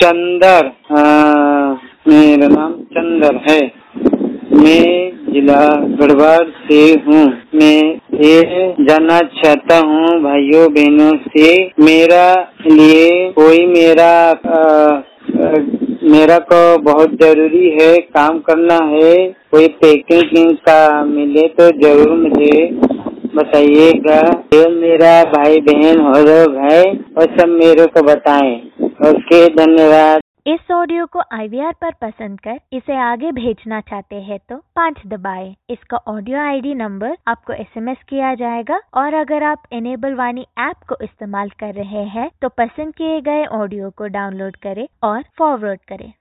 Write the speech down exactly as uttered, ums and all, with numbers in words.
चंदर, आ, मेरा नाम चंदर है। मैं जिला गढ़वाल से हूँ। मैं ये जानना चाहता हूँ भाइयों बहनों से, मेरा लिए कोई मेरा आ, आ, मेरा को बहुत जरूरी है, काम करना है, कोई पैकिंग का मिले तो जरूर मुझे बताइएगा। ये मेरा भाई बहन हो लोग है और सब मेरे को बताएं। ओके, धन्यवाद। इस ऑडियो को आई वी आर पर पसंद कर इसे आगे भेजना चाहते हैं तो पाँच दबाएं। इसका ऑडियो आई डी नंबर आपको एस एम एस किया जाएगा और अगर आप इनेबल वाणी ऐप को इस्तेमाल कर रहे हैं तो पसंद किए गए ऑडियो को डाउनलोड करें और फॉरवर्ड करें।